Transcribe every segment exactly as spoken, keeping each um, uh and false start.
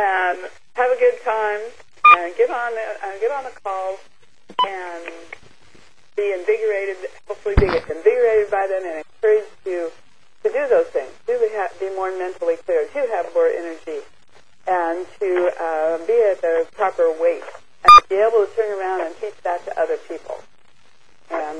and have a good time, and get on the, uh, get on the calls, and be invigorated, hopefully be invigorated by them, and encourage you to do those things, to be more mentally clear, to have more energy, and to uh, be at the proper weight, and to be able to turn around and teach that to other people. And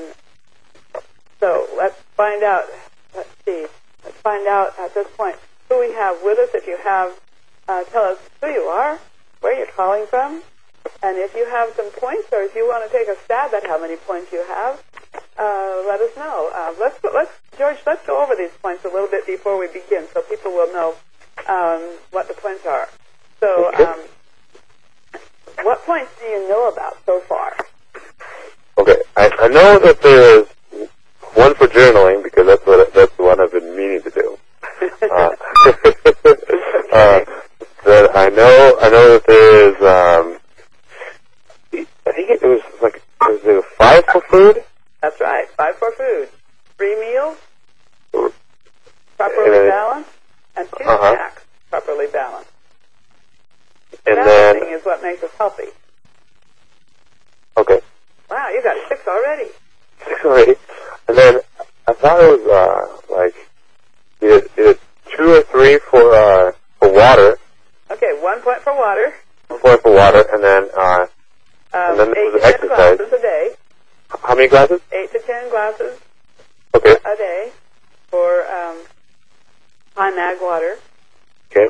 so let's find out, let's see, let's find out at this point who we have with us. If you have, uh, tell us who you are, where you're calling from, and if you have some points, or if you want to take a stab at how many points you have, uh, let us know. Uh, let's, let's, George, let's go over these points a little bit before we begin, so people will know um, what the points are. So, um, what points do you know about so far? Okay, I, I know that there is one for journaling, because that's what that's the one I've been meaning to do. uh, uh, that I know, I know that there is. Um, I think it was like was there five for food? That's right, five for food, three meals, properly and, balanced, and two uh-huh. snacks, properly balanced. And Balancing then is what makes us healthy. Okay. Wow, you got six already. Six already. And then I thought it was uh, like either, either two or three for uh, for water. Okay, one point for water. One point for water, and then uh, Um, and then there eight was to ten exercise. glasses a day. How many glasses? Eight to ten glasses Okay. a day for um, high mag water. Okay.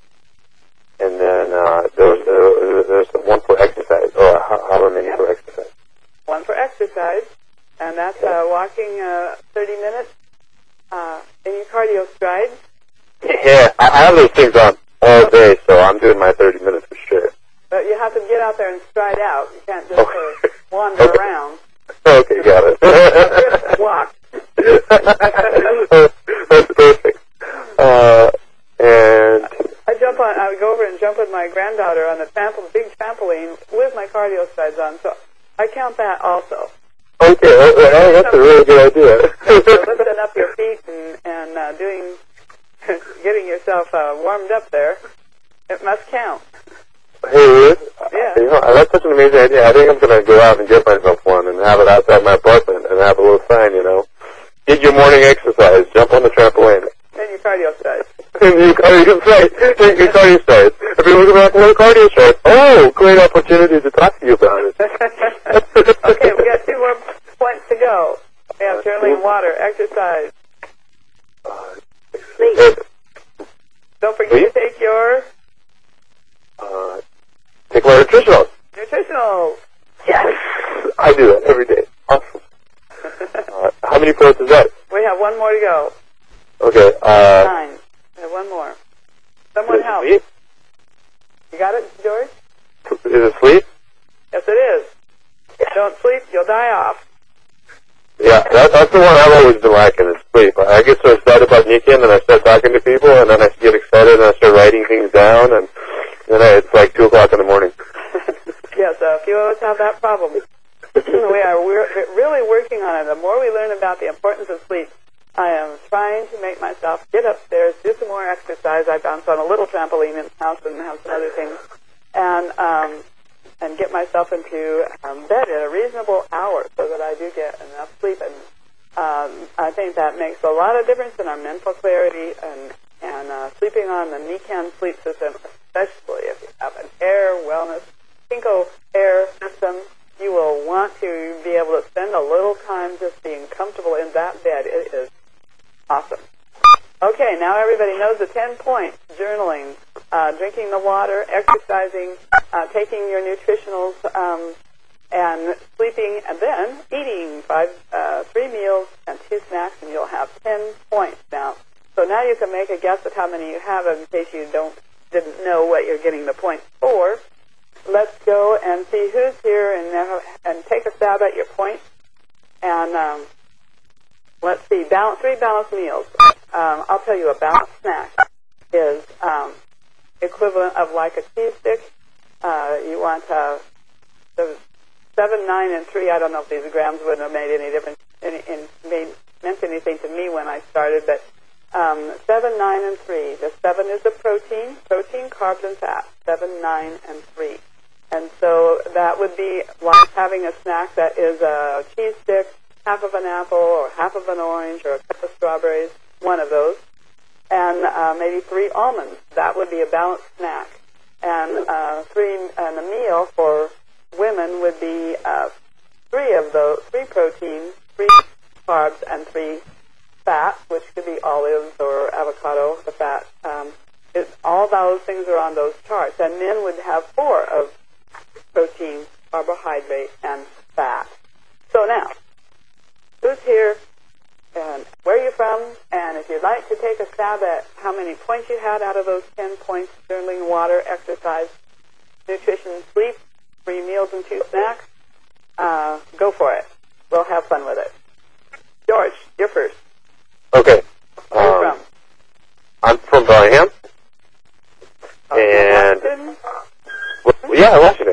And then uh, there was uh, there's one for exercise, or how, how many Yep. for exercise? One for exercise, and that's uh, walking uh, thirty minutes uh, in your cardio strides. Yeah, I, I have those things on all day, so I'm doing my thirty minutes for sure. But you have to get out there and stride out. You can't just Okay. sort of wander Okay. around. Okay, got it. Walk. That's perfect. Uh, and I jump on. I would go over and jump with my granddaughter on the trampoline, big trampoline with my cardio strides on. So I count that also. okay, well, well, that's a really good idea. So lifting up your feet and and uh, doing, getting yourself uh, warmed up there, it must count. Hey, Ruth. Yeah. You know, that's such an amazing idea. I think I'm going to go out and get myself one and have it outside my apartment and have a little sign, you know. Get your morning exercise. Jump on the trampoline. And your cardio strides. And you cardio strides. Take your cardio strides. Everyone's going to be like, cardio strides. Oh, great opportunity to talk to you about it. Okay, we got two more points to go. We have journaling, water, exercise. Sleep. Don't forget Sleep? to take your Uh, take my nutritional. nutritional. Yes! I do that every day. Awesome. Uh, how many points is that? We have one more to go. Okay, uh... Nine. We have one more. Someone help. Sleep? You got it, George? Is it sleep? Yes, it is. Don't sleep, you'll die off. Yeah, that, that's the one I've always been lacking, is sleep. I get so excited about Nikken, and I start talking to people, and then I get excited, and I start writing things down, and then I, it's like two o'clock in the morning. Yes, a few of us have that problem. we are we're really working on it. The more we learn about the importance of sleep, I am trying to make myself get upstairs, do some more exercise. I bounce on a little trampoline in the house and have some other things, and um, and get myself into um, bed at a reasonable hour so that I do get enough sleep. And um, I think that makes a lot of difference in our mental clarity and and uh, sleeping on the Nikken sleep system, especially if you have an Air Wellness Kinko Air system. You will want to be able to spend a little time just being comfortable in that bed. It is awesome. Okay, now everybody knows the ten points. Journaling, uh, drinking the water, exercising, uh, taking your nutritionals, um, and sleeping, and then eating five, uh, three meals and two snacks, and you'll have ten points now. So now you can make a guess at how many you have in case you don't didn't know what you're getting the points for. Let's go and see who's here and uh, and take a stab at your points. And um, let's see, balance, three balanced meals. Um, I'll tell you, a balanced snack is um, equivalent of like a cheese stick. Uh, you want uh, the seven, nine, and three. I don't know if these grams wouldn't have made any difference, any, in, made, meant anything to me when I started, but um, seven, nine, and three. The seven is the protein. Protein protein, carbs, and fat, seven, nine, and three. And so that would be like having a snack that is a cheese stick, half of an apple, or half of an orange, or a cup of strawberries, one of those, and uh, maybe three almonds. That would be a balanced snack. And uh, three and a meal for women would be uh, three of those, three proteins, three carbs, and three fat, which could be olives or avocado, the fat. Um, it, all those things are on those charts. And men would have four of protein, carbohydrate, and fat. So now, who's here, and where are you from, and if you'd like to take a stab at how many points you had out of those ten points, journaling, water, exercise, nutrition, sleep, three meals and two snacks, uh, go for it. We'll have fun with it. George, you're first. Okay. Where are you Um, from? I'm from Bellingham. Uh, And, Washington? well, yeah, Washington.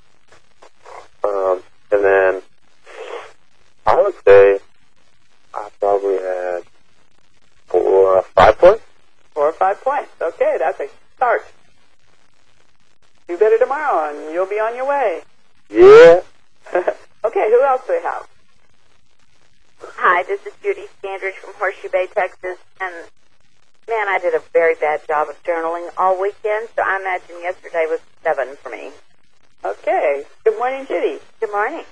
Um, and then I would say I probably had four, uh, five points. Four or five points. Okay, that's a start. Do better tomorrow, and you'll be on your way. Yeah. Okay, who else do we have? Hi, this is Judy Standridge from Horseshoe Bay, Texas, and man, I did a very bad job of journaling all weekend, so I imagine yesterday was seven for me. Okay. Good morning, Judy. Good morning.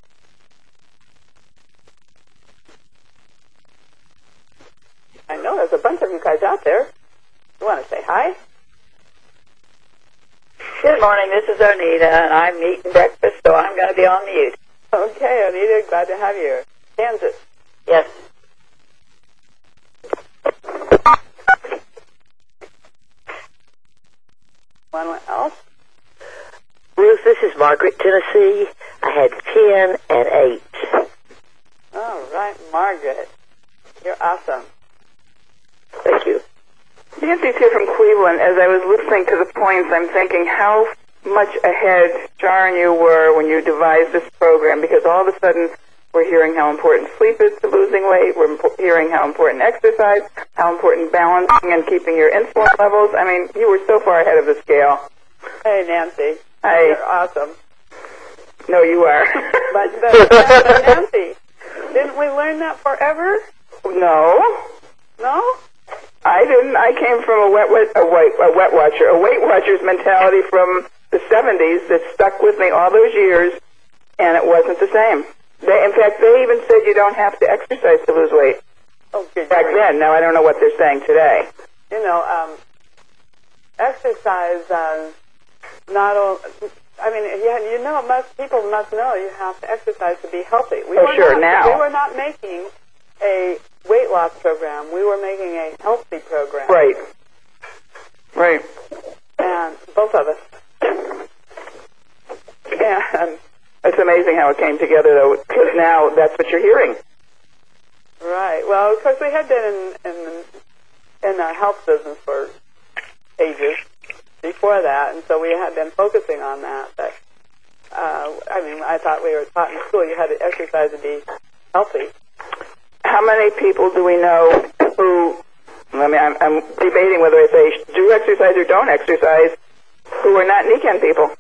I know there's a bunch of you guys out there. You want to say hi? Good morning, this is Onita, and I'm eating breakfast, so I'm going to be on mute. Okay, Anita, glad to have you here. Kansas. Yes. Anyone else? Ruth, this is Margaret, Tennessee. I had ten and eight. All right, Margaret. You're awesome. Thank you. Nancy's here from Cleveland. As I was listening to the points, I'm thinking how much ahead, Jar and you were when you devised this program, because all of a sudden we're hearing how important sleep is to losing weight. We're impo- hearing how important exercise, how important balancing and keeping your insulin levels. I mean, you were so far ahead of the scale. Hey, Nancy. Hi. You're awesome. No, you are. But, but, but Nancy, didn't we learn that forever? No. No? I didn't. I came from a wet, wet, a white, a wet watcher, a Weight Watchers mentality from the seventies that stuck with me all those years, and it wasn't the same. They, in fact, they even said you don't have to exercise to lose weight Oh, good. back then. Now I don't know what they're saying today. You know, um, exercise, uh, not all, I mean, yeah, you know, most people must know you have to exercise to be healthy. We Oh, were sure, not, now. We were not making a weight loss program. We were making a healthy program. Right. Right. And both of us. And It's amazing how it came together, though, because now that's what you're hearing. right. Well, of course, we had been in in, in the health business for ages before that, and so we had been focusing on that. But uh, I mean, I thought we were taught in school you had to exercise to be healthy. How many people do we know who, I mean, I'm, I'm debating whether I say do exercise or don't exercise, who are not Nikan people?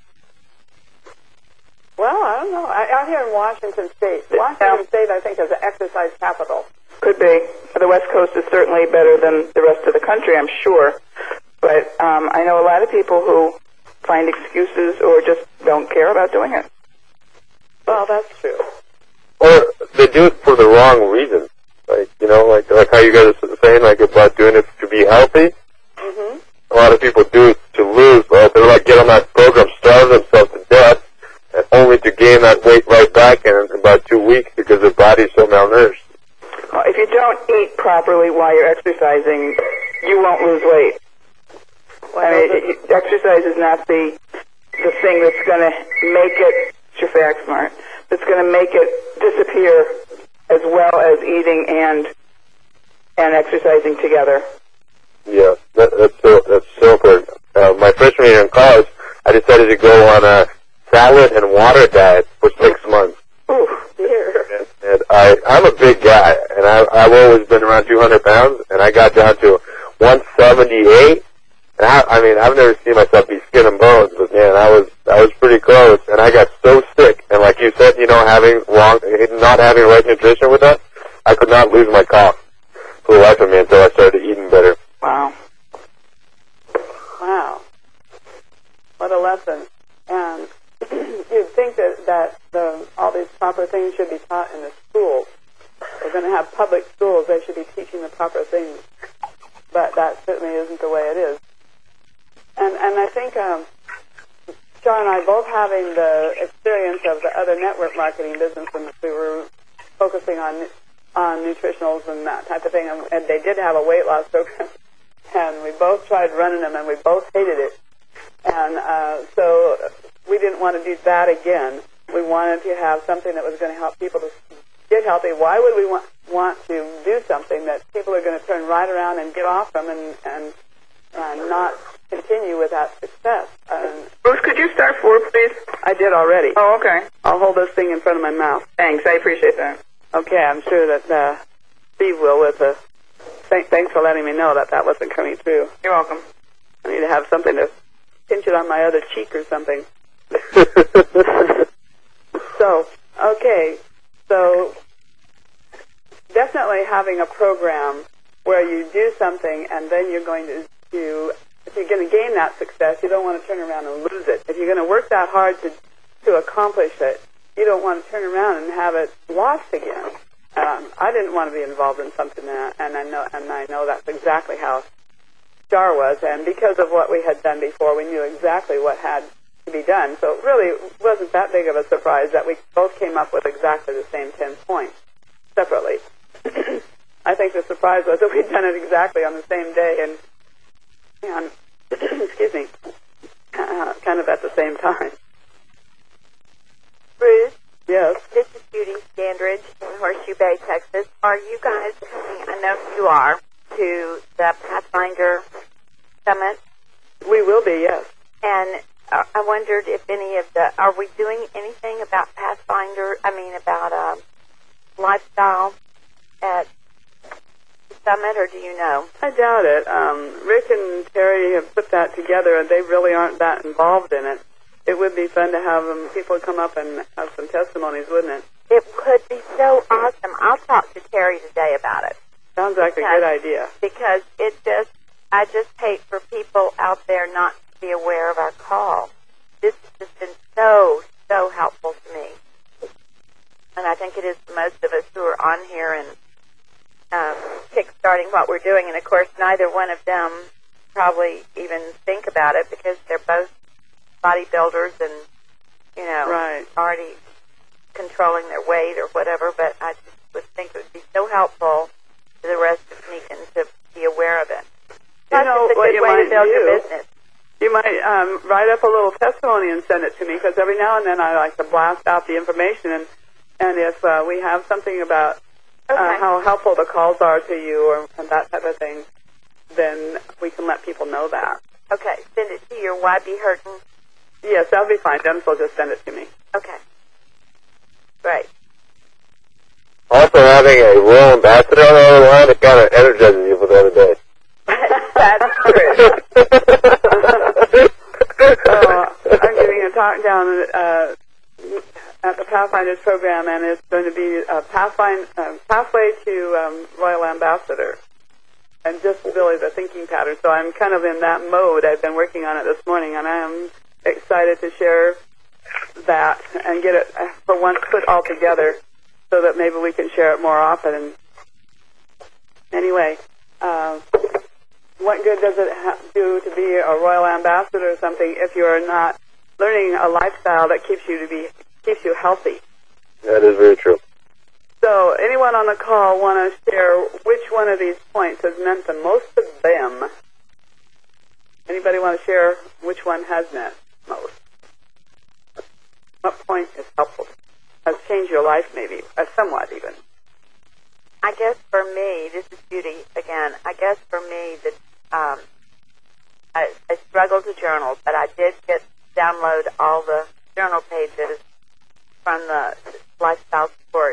Well, I don't know. I, out here in Washington State, Washington State, I think, is the exercise capital. Could be. The West Coast is certainly better than the rest of the country, I'm sure. But um, I know a lot of people who find excuses or just don't care about doing it. Well, that's true. Or they do it for the wrong reason. Like, you know, like like how you guys are saying, like, about doing it to be healthy. Mm-hmm. A lot of people do it to lose, but they're like, get on that program, starve themselves to death, and only to gain that weight right back in about two weeks because their body's so malnourished. Well, if you don't eat properly while you're exercising, you won't lose weight. Well, I mean, the- it, it- exercise is not the the thing that's going to make it, it's your fact smart, that's going to make it disappear as well as eating and and exercising together. Yeah, that, that's so that's so important. Uh, my freshman year in college, I decided to go on a salad and water diet for six months. Ooh, dear. And, and I, I'm a big guy, and I, I've always been around two hundred pounds, and I got down to one seventy-eight, And I, I mean, I've never seen myself be skin and bones, but man, I was I was pretty close, and I got so sick. And like you said, you know, having wrong, not having right nutrition with that, I could not lose my cough for the life of me until I started eating better. Wow. Wow. What a lesson. And you'd think that, that the, all these proper things should be taught in the schools. We're going to have public schools. They should be teaching the proper things. But that certainly isn't the way it is. And and I think um, Char and I both having the experience of the other network marketing business, and we were focusing on on nutritionals and that type of thing, and, and they did have a weight loss program, and we both tried running them, and we both hated it. And uh, so we didn't want to do that again. We wanted to have something that was going to help people to get healthy. Why would we want, want to do something that people are going to turn right around and get off from and, and uh, not continue with that success? Um, Bruce, could you start four, please? I did already. Oh, okay. I'll hold this thing in front of my mouth. Thanks. I appreciate that. Okay, I'm sure that uh, Steve will with the... Th- thanks for letting me know that that wasn't coming through. You're welcome. I need to have something to pinch it on my other cheek or something. So, okay. So, definitely having a program where you do something and then you're going to, to if you're going to gain that success, you don't want to turn around and lose it. If you're going to work that hard to to accomplish it, you don't want to turn around and have it lost again. Um, I didn't want to be involved in something that, and I know, and I know that's exactly how Star was. And because of what we had done before, we knew exactly what had to be done. So it really wasn't that big of a surprise that we both came up with exactly the same ten points separately. I think the surprise was that we'd done it exactly on the same day and, and excuse me, uh, kind of at the same time. Bruce, Yes. this is Judy Standridge in Horseshoe Bay, Texas. Are you guys coming, I know you are, to the Pathfinder Summit? We will be, yes. And uh, I wondered if any of the, are we doing anything about Pathfinder, I mean about um, lifestyle at the summit, or do you know? I doubt it. Um, Rick and Terry have put that together, and they really aren't that involved in it. It would be fun to have um, people come up and have some testimonies, wouldn't it? It could be so awesome. I'll talk to Terry today about it. Sounds like a good idea. Because it just, I just hate for people out there not to be aware of our call. This has just been so, so helpful to me. And I think it is to most of us who are on here and um, kick-starting what we're doing. And, of course, neither one of them probably even think about it because they're both bodybuilders and, you know, Right. already controlling their weight or whatever. But I just would think it would be so helpful to the rest of Sneakin to be aware of it. You know it's a what good you way might to build do? your business. You might um, write up a little testimony and send it to me, because every now and then I like to blast out the information, and, and if uh, we have something about uh, Okay. how helpful the calls are to you or and that type of thing, then we can let people know that. Okay, send it to your Y B Hurton. Yes, that'll be fine. Dennis will just send it to me. Okay. Great. Also, having a royal ambassador on the other line, it kind of energizes you for the other day. That's true. uh, I'm giving a talk down uh, at the Pathfinders program, and it's going to be a Pathfind, uh, Pathway to um, Royal Ambassador, and just really the thinking pattern. So I'm kind of in that mode. I've been working on it this morning, and I am excited to share that and get it, uh, for once, put all together so that maybe we can share it more often. And anyway, uh, what good does it ha- do to be a royal ambassador or something if you are not learning a lifestyle that keeps you to be keeps you healthy? That is very true. So, anyone on the call want to share which one of these points has meant the most to them? Anybody want to share which one has meant most? What point is helpful? Has changed your life, maybe, uh, somewhat even? I guess for me, this is Judy again. I guess for me, that um, I, I struggled to journal, but I did get download all the journal pages from the Lifestyle Support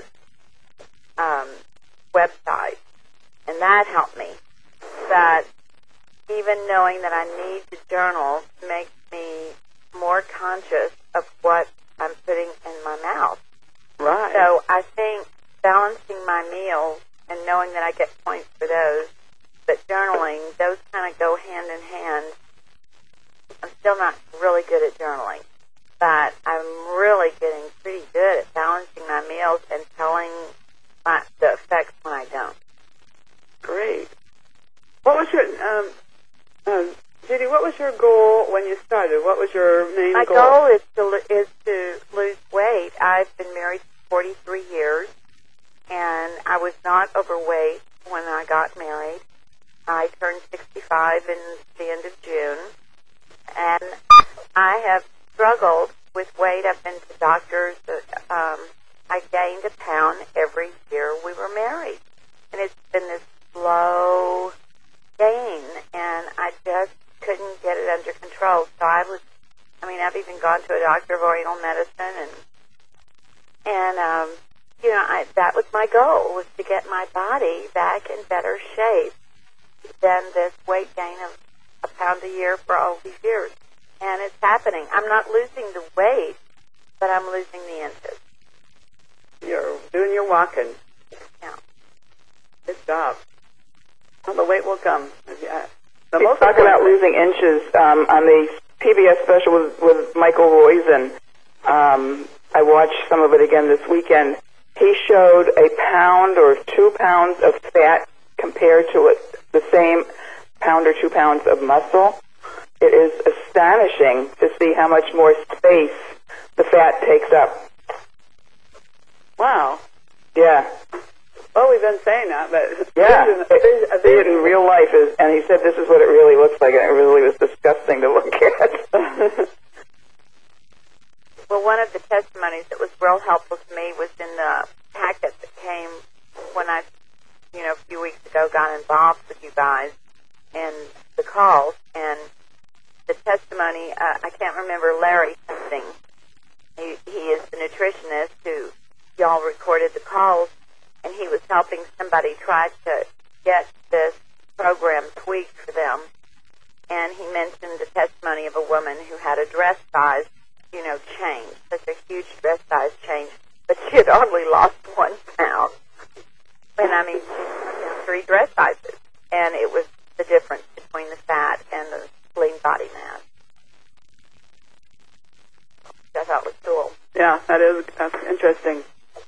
um, website, and that helped me. That even knowing that I need to journal makes me more conscious of what I'm putting in my mouth. Right. So I think balancing my meals and knowing that I get points for those, but journaling, those kind of go hand in hand. I'm still not really good at journaling, but I'm really getting pretty good at balancing my meals and telling my, the effects when I don't. Great. What was your, um, uh, Judy, what was your goal when you started? What was your main My goal? My goal is to, lo- is to lose weight. I've been married for forty-three years, and I was not overweight when I got married. I turned sixty-five in the end of June, and I have struggled with weight. I've been to doctors. Um, I gained a pound every year we were married, and it's been this slow gain, and I just couldn't get it under control. So I was, I mean, I've even gone to a doctor of Oriental medicine, and and um, you know, I, that was my goal, was to get my body back in better shape than this weight gain of a pound a year for all these years. And it's happening. I'm not losing the weight, but I'm losing the inches. You're doing your walking. Yeah. Good job. Well, the weight will come. Yeah. The We most talk about important- losing inches um, on the P B S special with, with Michael Roizen. Um, I watched some of it again this weekend. He showed a pound or two pounds of fat compared to it, the same pound or two pounds of muscle. It is astonishing to see how much more space the fat takes up. Wow. Yeah. Well, we've been saying that, but Yeah, vision, it, vision, see it in real life, is, and he said this is what it really looks like, and it really was disgusting to look at. Well, one of the testimonies that was real helpful to me was in the packet that came when I, you know, a few weeks ago got involved with you guys and the calls, and the testimony, uh, I can't remember, Larry something. He, he is the nutritionist who y'all recorded the calls, and he was helping somebody try to get this program tweaked for them. And he mentioned the testimony of a woman who had a dress size, you know, change, such a huge dress size change, but she had only lost one pound. And I mean, she was in three dress sizes, and it was the difference between the fat and the lean body mass. I thought was cool. Yeah, that is that's interesting.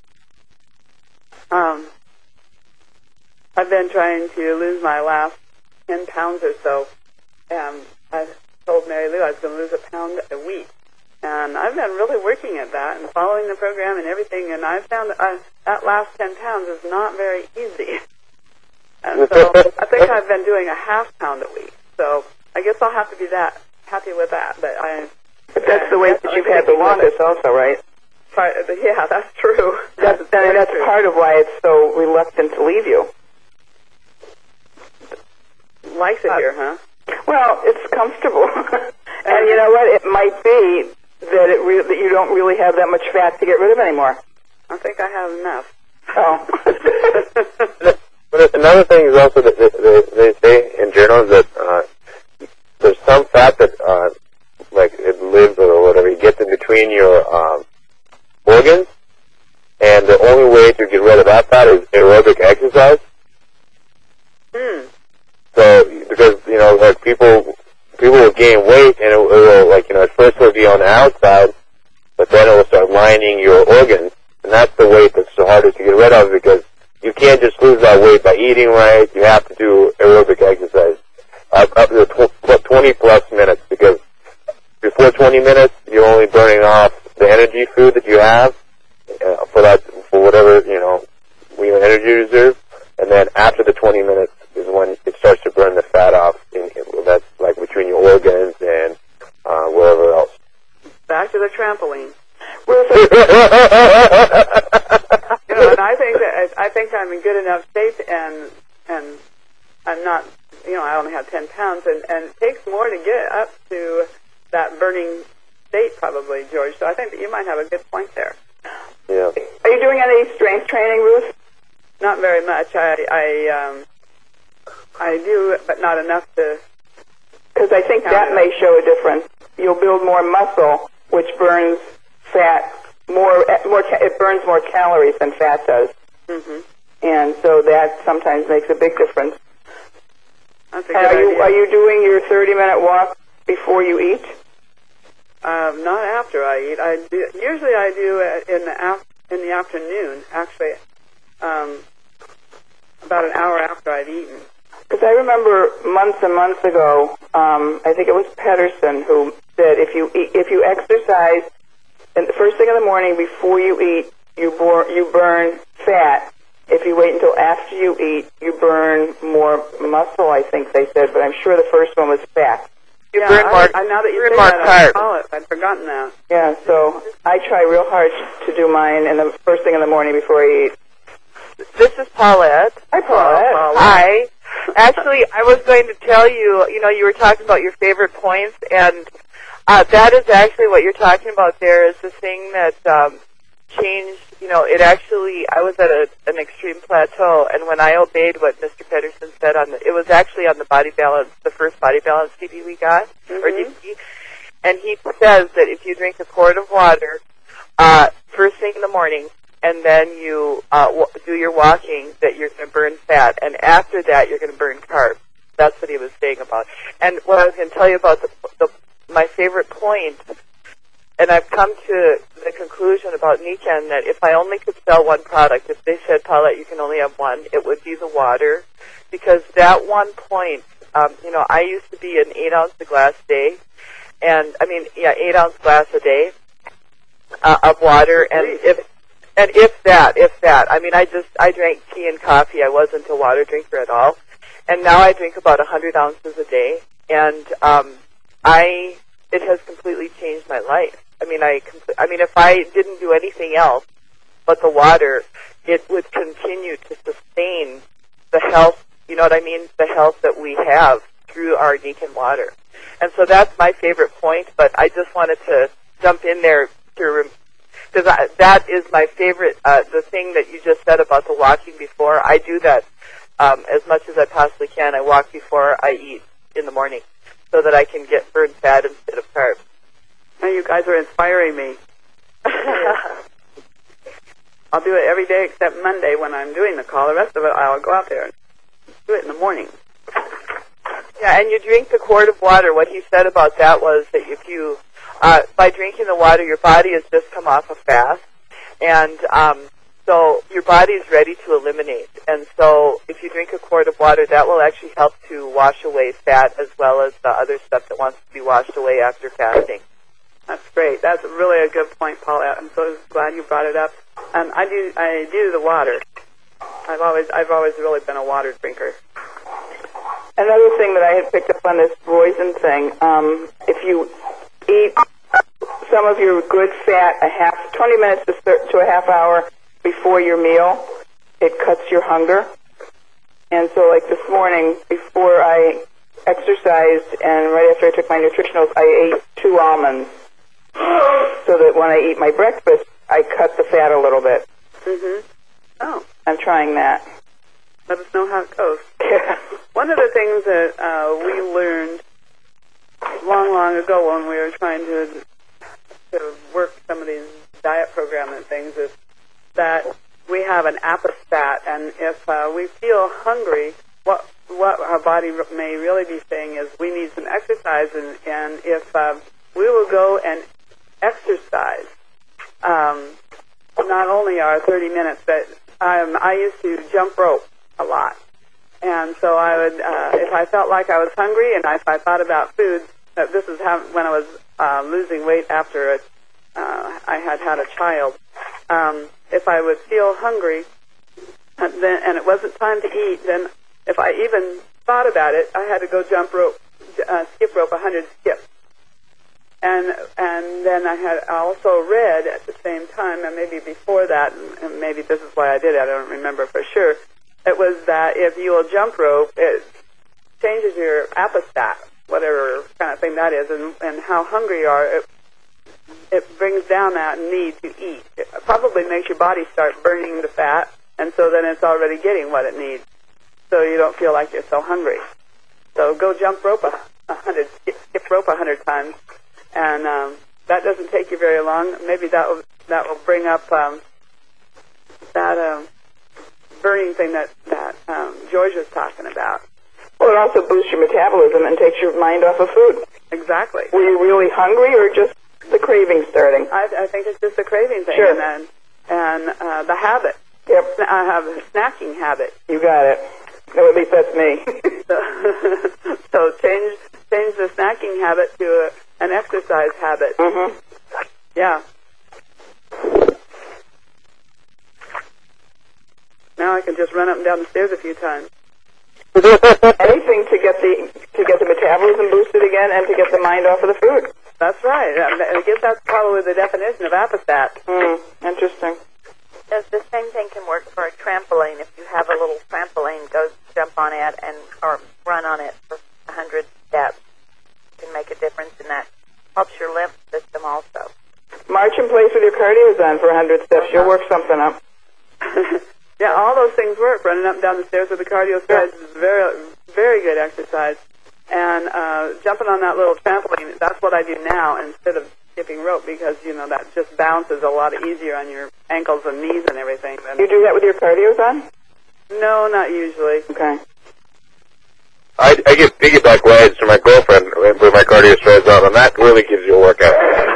Um, I've been trying to lose my last ten pounds or so. Um, I told Mary Lou I was going to lose a pound a week. And I've been really working at that and following the program and everything, and I've found that I, that last ten pounds is not very easy. And so I think I've been doing a half pound a week. So I guess I'll have to be that happy with that. But I. But that's the weight that you've had the longest also, right? Part, yeah, that's true. That's, That's, I mean, that's true. part of why it's so reluctant to leave you. Likes it here, huh? Well, it's comfortable. And you know what? It might be that it re- that you don't really have that much fat to get rid of anymore. I think I have enough. Oh. But another thing is also that they, they say in journals that uh, there's some fat that, uh, like it lives or whatever, it gets in between your um, organs, and the only way to get rid of that fat is aerobic exercise. Hmm. So, because, you know, like people, people will gain weight, and it will, like, you know, at first it will be on the outside, but then it will start lining your organs, and that's the weight that's the hardest to get rid of, because you can't just lose that weight by eating right. You have to do aerobic exercise up, up to tw- twenty plus minutes, because before twenty minutes, you're only burning off the energy food that you have uh, for that, for whatever, you know, your energy reserve, and then after the twenty minutes is when it starts to burn the fat off. In, in, that's like between your organs and uh, wherever else. Back to the trampoline. Well, so- You know, and I think that I think I'm in good enough shape, and and I'm not. You know, I only have ten pounds, and and it takes more to get up to that burning state, probably, George. So I think that you might have a good point there. Yeah. Are you doing any strength training, Ruth? Not very much. I I um I do, but not enough to Because I think that may show a difference. You'll build more muscle, which burns fat more. More it burns more calories than fat does, Mm-hmm. and so that sometimes makes a big difference. That's a And good are you idea. are you doing your thirty minute walk before you eat? Um, not after I eat. I do, usually I do it in the af- in the afternoon. Actually, um, about an hour after I've eaten. Because I remember months and months ago, um, I think it was Pedersen who said if you eat, if you exercise in the first thing in the morning before you eat, you bor- you burn fat. If you wait until after you eat, you burn more muscle. I think they said, but I'm sure the first one was fat. You yeah, burn I, more. I, now that you burn say more that, I carbs. recall it. I'd forgotten that. Yeah, so I try real hard to do mine in the first thing in the morning before I eat. This is Paulette. Hi, Paulette. Hi. Actually, I was going to tell you, you know, you were talking about your favorite points, and uh, that is actually what you're talking about there is the thing that um, changed, you know, it actually, I was at a, an extreme plateau, and when I obeyed what Mister Pedersen said on the, it was actually on the Body Balance, the first Body Balance C D we got, Mm-hmm. or D V D, and he says that if you drink a quart of water uh, first thing in the morning, and then you uh, w- do your walking, that you're going to burn fat, and after that you're going to burn carbs. That's what he was saying about. And what I was going to tell you about the, the my favorite point, and I've come to the conclusion about Nikken that if I only could sell one product, if they said, Paulette, you can only have one, it would be the water, because that one point, um, you know, I used to be an eight ounce a glass day, and I mean, yeah, eight ounce glass a day uh, of water, and if And if that, if that, I mean, I just, I drank tea and coffee. I wasn't a water drinker at all. And now I drink about one hundred ounces a day. And, um, I, it has completely changed my life. I mean, I, compl- I mean, if I didn't do anything else but the water, it would continue to sustain the health, you know what I mean, the health that we have through our Nikken water. And so that's my favorite point, but I just wanted to jump in there to rem- because that is my favorite, uh, the thing that you just said about the walking before. I do that um, as much as I possibly can. I walk before I eat in the morning so that I can get burn fat instead of carbs. Now you guys are inspiring me. I'll do it every day except Monday when I'm doing the call. The rest of it, I'll go out there and do it in the morning. Yeah, and you drink the quart of water. What he said about that was that if you Uh, by drinking the water, your body has just come off a fast, and um, so your body is ready to eliminate. And so if you drink a quart of water, that will actually help to wash away fat as well as the other stuff that wants to be washed away after fasting. That's great. That's really a good point, Paulette. I'm so glad you brought it up. Um, I do. I do the water. I've always. I've always really been a water drinker. Another thing that I had picked up on this Roizen thing, um, if you eat some of your good fat a half, twenty minutes to, thir- to a half hour before your meal, it cuts your hunger. And so like this morning, before I exercised and right after I took my nutritionals, I ate two almonds so that when I eat my breakfast, I cut the fat a little bit. Mm-hmm. Oh, I'm trying that. let us know how it goes. One of the things that uh, we learned long, long ago when we were trying to to work some of these diet program and things is that we have an apostat, and if uh, we feel hungry, what what our body may really be saying is we need some exercise, and, and if um, we will go and exercise, um, not only our thirty minutes, but um, I used to jump rope a lot. And so I would, uh, if I felt like I was hungry and if I thought about food, that this is how, when I was uh, losing weight after a, uh, I had had a child, um, if I would feel hungry and, then, and it wasn't time to eat, then if I even thought about it, I had to go jump rope, uh, skip rope one hundred skips. And and then I had also read at the same time, and maybe before that, and maybe this is why I did it, I don't remember for sure, it was that if you will jump rope, it changes your apostat, whatever kind of thing that is, and, and how hungry you are. It, it brings down that need to eat. It probably makes your body start burning the fat, and so then it's already getting what it needs, so you don't feel like you're so hungry. So go jump rope a a hundred, skip, skip rope a hundred times, and um, that doesn't take you very long. Maybe that will that will bring up um, that um, burning thing that that um, George was talking about. Well, it also boosts your metabolism and takes your mind off of food. Exactly. Were you really hungry, or just the craving starting? I, I think it's just a craving thing, Sure. and then and uh, the habit. Yep. I have a snacking habit. You got it. No, at least that's me. so, so change change the snacking habit to a, an exercise habit. Mm-hmm. Yeah. Now I can just run up and down the stairs a few times. Anything to get the to get the metabolism boosted again and to get the mind off of the food. That's right. I guess that's probably the definition of apostat. Mm, interesting. Does the same thing can work for a trampoline? If you have a little trampoline, go jump on it and or run on it for a hundred steps. It can make a difference in that. Helps your lymph system also. March in place with your cardio on for a hundred steps. You'll work something up. Yeah, all those things work. Running up and down the stairs with the cardio strides is very, very good exercise. And uh, jumping on that little trampoline, that's what I do now instead of skipping rope because, you know, that just bounces a lot easier on your ankles and knees and everything. Than You do that with your cardio on? No, not usually. Okay. I, I give piggyback rides to my girlfriend with my cardio strides on, and that really gives you a workout.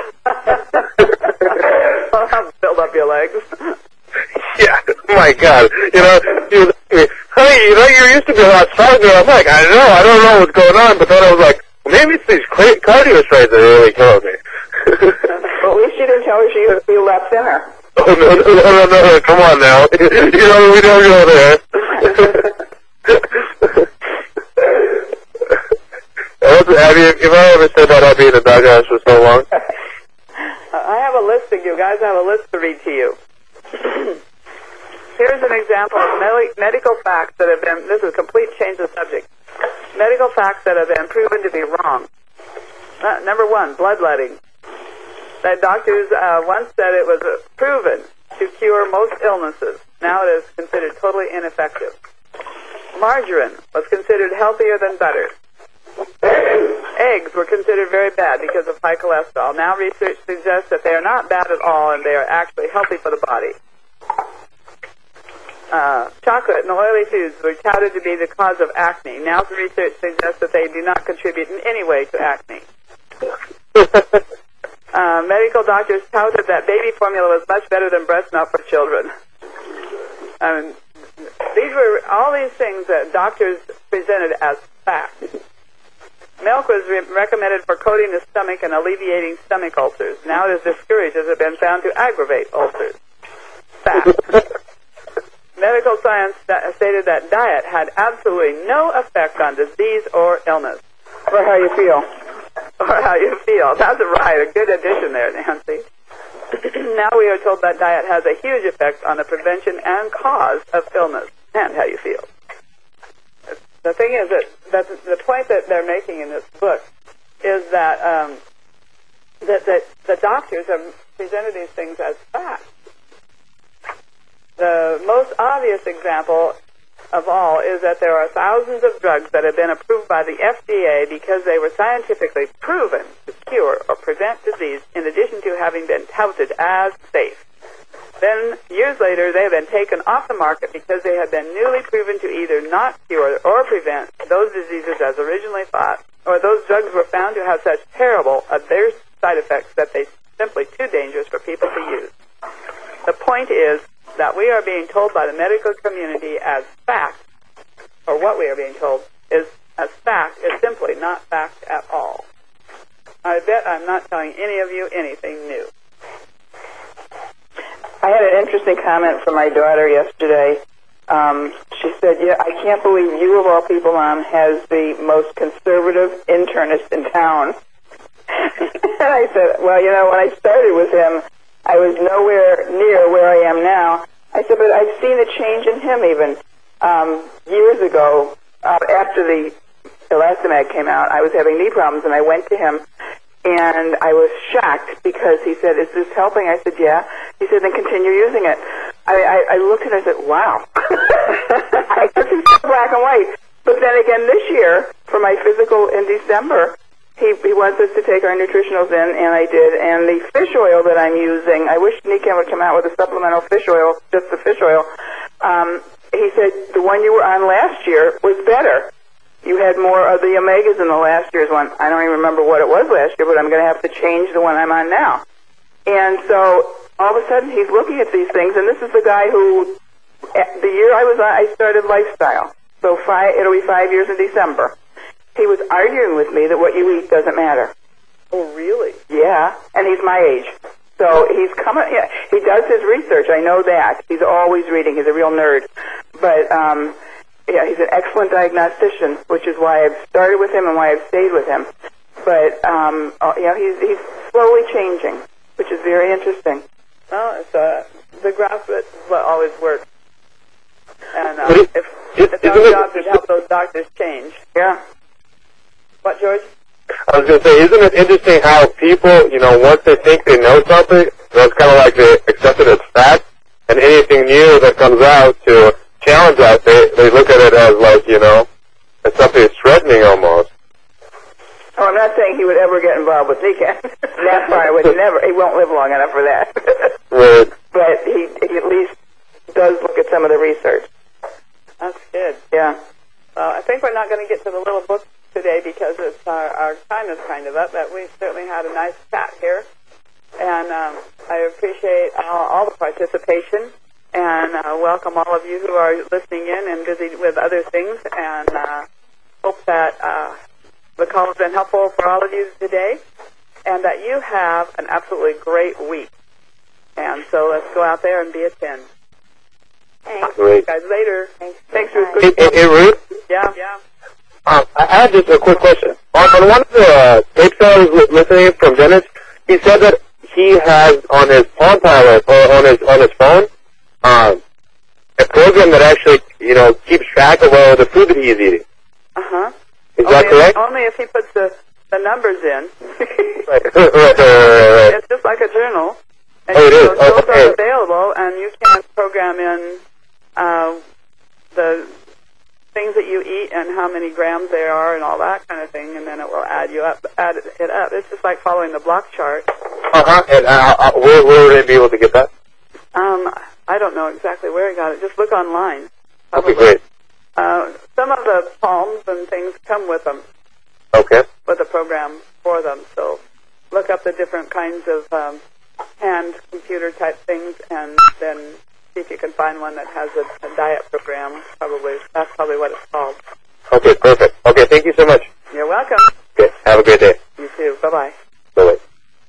I'll build up your legs. Yeah, oh my God. You know, she was asking me, honey, you know, you used to be a lot stronger. I'm like, I know, I don't know what's going on, but then I was like, well, maybe it's these cra- cardio strides that are really killing me. Well, at least you didn't tell her she used to be a lot thinner. Oh, no, no, no, no, no, come on now. You know, we don't go there. Have you, if I ever said that I'll be in the doghouse for so long? I have a list to you guys. I have a list to read to you. Here's an example of med- medical facts that have been, this is a complete change of subject, medical facts that have been proven to be wrong. Uh, number one, bloodletting. That doctors uh, once said it was uh, proven to cure most illnesses. Now it is considered totally ineffective. Margarine was considered healthier than butter. Eggs were considered very bad because of high cholesterol. Now research suggests that they are not bad at all and they are actually healthy for the body. Uh, chocolate and oily foods were touted to be the cause of acne. Now the research suggests that they do not contribute in any way to acne. uh, medical doctors touted that baby formula was much better than breast milk for children. Um, these were all these things that doctors presented as facts. Milk was re- recommended for coating the stomach and alleviating stomach ulcers. Now it is discouraged as it has been found to aggravate ulcers. Fact. Medical science st- stated that diet had absolutely no effect on disease or illness. Or how you feel. Or how you feel. That's right. A good addition there, Nancy. Now we are told that diet has a huge effect on the prevention and cause of illness and how you feel. The thing is that, that the point that they're making in this book is that um, that, that the doctors have presented these things as facts. The most obvious example of all is that there are thousands of drugs that have been approved by the F D A because they were scientifically proven to cure or prevent disease in addition to having been touted as safe. Then, years later, they have been taken off the market because they have been newly proven to either not cure or prevent those diseases as originally thought, or those drugs were found to have such terrible adverse side effects that they're simply too dangerous for people to use. The point is that we are being told by the medical community as fact, or what we are being told is as fact, is simply not fact at all. I bet I'm not telling any of you anything new. I had an interesting comment from my daughter yesterday. Um, she said, yeah, I can't believe you, of all people, Mom, has the most conservative internist in town. And I said, well, you know, when I started with him, I was nowhere near where I am now. I said, but I've seen a change in him even. Um, years ago, uh, after the Elastomag came out, I was having knee problems, and I went to him, and I was shocked because he said, is this helping? I said, yeah. He said, then continue using it. I, I, I looked and I said, wow. I guess it's so black and white. But then again, this year, for my physical in December. He, he wants us to take our nutritionals in, and I did. And the fish oil that I'm using, I wish Nikan would come out with a supplemental fish oil, just the fish oil. Um, he said the one you were on last year was better. You had more of the omegas in the last year's one. I don't even remember what it was last year, but I'm going to have to change the one I'm on now. And so all of a sudden he's looking at these things, and this is the guy who, the year I was on, I started Lifestyle. So five, it'll be five years in December. He was arguing with me that what you eat doesn't matter. Oh, really? Yeah, and he's my age. So he's coming, yeah, he does his research, I know that. He's always reading, he's a real nerd. But, um, yeah, he's an excellent diagnostician, which is why I've started with him and why I've stayed with him. But, um, uh, you know, he's, he's slowly changing, which is very interesting. Well, it's, uh, the graph is what always works. And uh, It- if, it- if our isn't it- job is to help those doctors change. Yeah. What, George? I was going to say, isn't it interesting how people, you know, once they think they know something, that's kind of like they accept it as fact, and anything new that comes out to challenge that, they, they look at it as like, you know, as something that's threatening almost. Oh, I'm not saying he would ever get involved with Nikan. That far, would never. He won't live long enough for that. Right. But he, he at least does look at some of the research. That's good. Yeah. Well, I think we're not going to get to the little book today because it's our, our time is kind of up, but we certainly had a nice chat here. And um, I appreciate all, all the participation and uh, welcome all of you who are listening in and busy with other things, and uh, hope that uh, the call has been helpful for all of you today and that you have an absolutely great week. And so let's go out there and be a ten. Thanks. Great. Guys, later. Thanks. Thanks, Ruth. Hey, hey, hey, Ruth? Yeah. Yeah. Um, I had just a quick question. On, on one of the uh, tapes I was li- listening from Dennis, he said that he has on his Palm Pilot or on his on his phone um, a program that actually, you know, keeps track of all the food that he's eating. Uh-huh. Is only that correct? If, only if he puts the, the numbers in. Right. right, right, right, right. It's just like a journal. And Oh, it is? those Oh, those okay. are available, and you can program in uh, the things that you eat and how many grams there are and all that kind of thing, and then it will add you up, add it up. It's just like following the block chart. Uh-huh. And uh, uh, where, where would I be able to get that? Um, I don't know exactly where he got it. Just look online. Okay, great. Uh, some of the palms and things come with them, Okay. with a program for them. So look up the different kinds of um, hand computer type things, and then see if you can find one that has a, a diet program. Probably that's probably what it's called. Okay, perfect. Okay, thank you so much. You're welcome. Okay, have a great day. You too. Bye bye.